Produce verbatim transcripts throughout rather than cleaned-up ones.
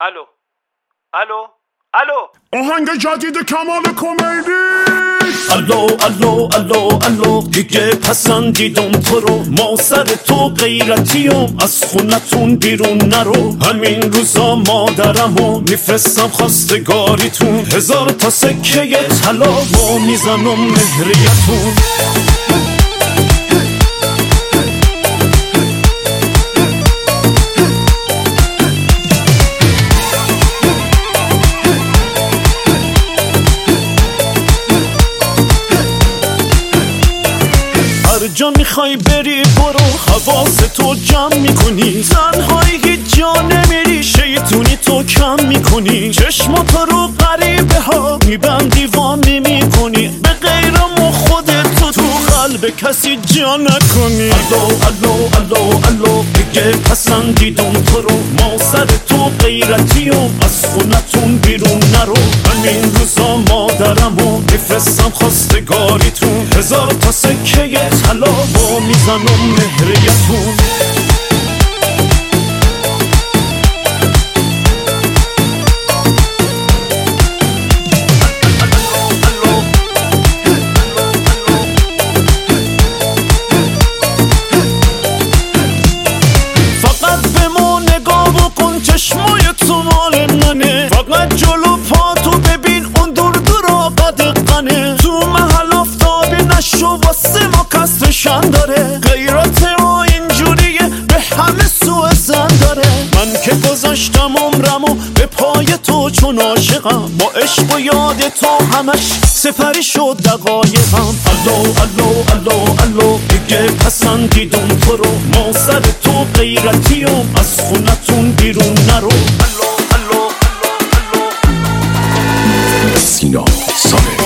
الو الو الو آهنگ جدید کمال کمدی. الو الو الو الو دیگه پسندیدم تو رو، ما سر تو غیرتیم، از خونتون بیرون نرو. همین روزا مادرمو میفرستم خواستگاریتون، هزار تا سکه طلا ما میزنم مهریتون. هر جا میخوای بری برو، حواس تو جمع میکنی، تنهایی هیچ جا نمیری، شیطونی تو کم میکنی، چشماتو رو غریبه ها میبندی وا نمیکنی، به غیر ما خودت تو تو قلب کسی جا نکنی. الو الو الو الو دیگه پسندیدم تو رو، ما سر تو غیرتیم، از خونتون بیرون نرو. همین روزا مادرمو میفرستم خواستگاریتون، هزار تا سکه طلا با میزنم مهریتون. فقط به ما نگاه بکن، چشمای تو مال منه، فقط جلو پا تو ببین، اون دور دورا قدقنه، تو محل آفتابی نشو واسه ما کسرشن داره، غیرت ما اینجوریه به همه سوء زن داره. من که گذاشتم عمرمو به پای تو چون عاشقم، با عشق و یاد تو همش سپری شد دقایقم. الو الو الو الو دیگه پسندیدم تو رو، ما سر تو غیرتیم، از خونتون بیرون نرو. الو الو الو الو سینا ساله.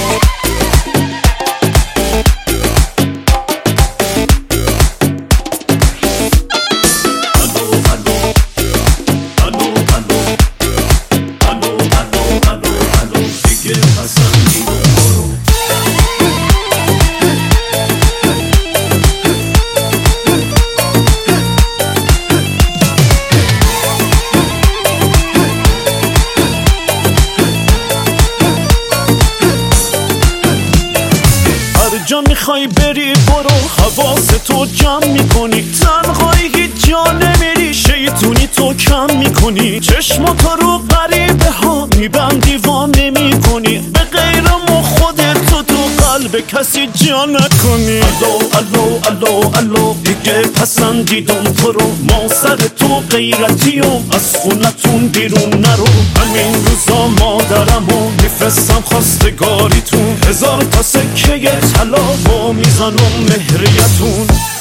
جا میخوای بری برو، حواس تو جمع میکنی، تنهایی هیچ جا نمیری، شیطونی تو کم میکنی، چشماتو رو غریبه ها میبندی وا نمیکنی، به غیر ما خودت تو تو قلب کسی جا نکنی. الو الو الو الو دیگه پسندیدم تو رو، ما سر تو غیرتیم، از خونتون بیرون نرو. همین روزا مادرمو میفرستم خواستگاریتون، هزار تا سکه طلا با میزنم مهریتون.